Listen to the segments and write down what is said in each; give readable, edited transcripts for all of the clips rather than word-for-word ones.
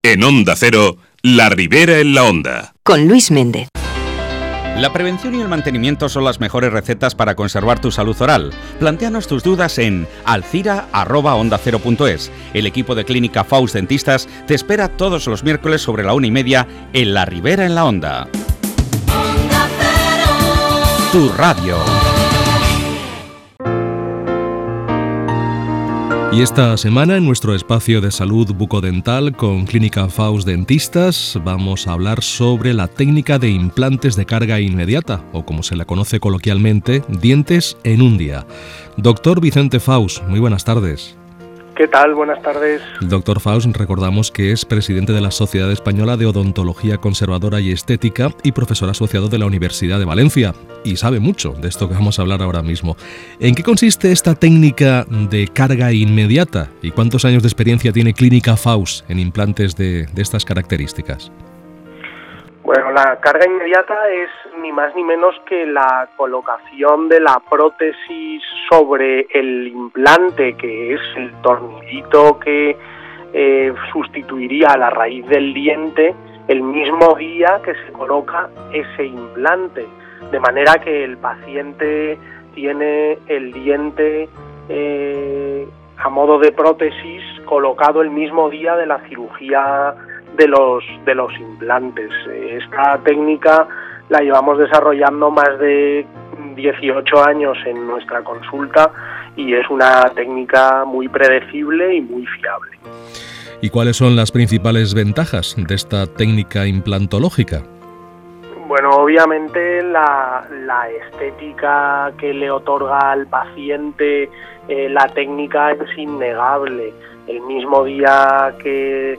En Onda Cero, La Ribera en la Onda. Con Luis Méndez. La prevención y el mantenimiento son las mejores recetas para conservar tu salud oral. Plantéanos tus dudas en alcira@ondacero.es. El equipo de Clínica Faust Dentistas te espera todos los miércoles sobre la 1:30 en La Ribera en la Onda. Onda Cero. Tu radio. Y esta semana, en nuestro espacio de salud bucodental con Clínica Faust Dentistas, vamos a hablar sobre la técnica de implantes de carga inmediata, o como se la conoce coloquialmente, dientes en un día. Doctor Vicente Faust, muy buenas tardes. ¿Qué tal? Buenas tardes. El doctor Faust, recordamos que es presidente de la Sociedad Española de Odontología Conservadora y Estética y profesor asociado de la Universidad de Valencia, y sabe mucho de esto que vamos a hablar ahora mismo. ¿En qué consiste esta técnica de carga inmediata y cuántos años de experiencia tiene Clínica Faust en implantes de estas características? Bueno, la carga inmediata es ni más ni menos que la colocación de la prótesis sobre el implante, que es el tornillito que sustituiría a la raíz del diente el mismo día que se coloca ese implante, de manera que el paciente tiene el diente a modo de prótesis colocado el mismo día de la cirugía de los implantes. Esta técnica la llevamos desarrollando más de 18 años en nuestra consulta y es una técnica muy predecible y muy fiable. ¿Y cuáles son las principales ventajas de esta técnica implantológica? Bueno, obviamente la estética que le otorga al paciente la técnica es innegable. El mismo día que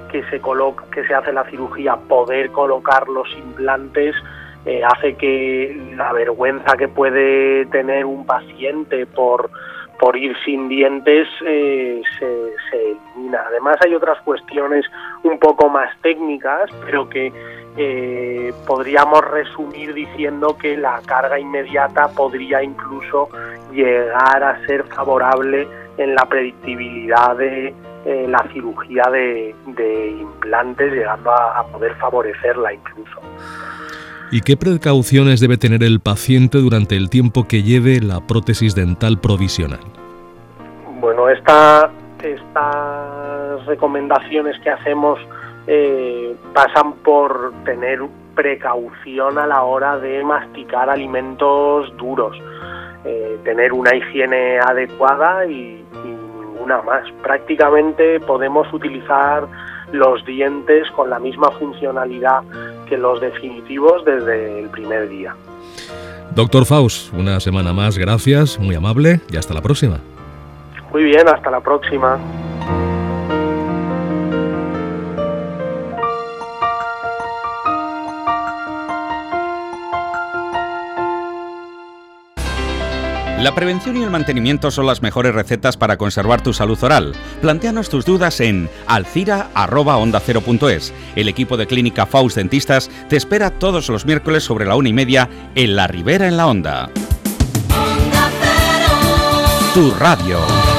se hace la cirugía, poder colocar los implantes hace que la vergüenza que puede tener un paciente por ir sin dientes se elimina. Además hay otras cuestiones un poco más técnicas, pero que podríamos resumir diciendo que la carga inmediata podría incluso llegar a ser favorable en la predictibilidad de la cirugía de implantes, llegando a poder favorecerla incluso. ¿Y qué precauciones debe tener el paciente durante el tiempo que lleve la prótesis dental provisional? Bueno, estas recomendaciones que hacemos pasan por tener precaución a la hora de masticar alimentos duros, tener una higiene adecuada y ninguna más. Prácticamente podemos utilizar los dientes con la misma funcionalidad que los definitivos desde el primer día. Doctor Faust, una semana más, gracias, muy amable y hasta la próxima. Muy bien, hasta la próxima. La prevención y el mantenimiento son las mejores recetas para conservar tu salud oral. Plantéanos tus dudas en alcira@ondacero.es. El equipo de Clínica Faust Dentistas te espera todos los miércoles sobre la 1:30 en La Ribera en la Onda. Onda Cero. Tu radio.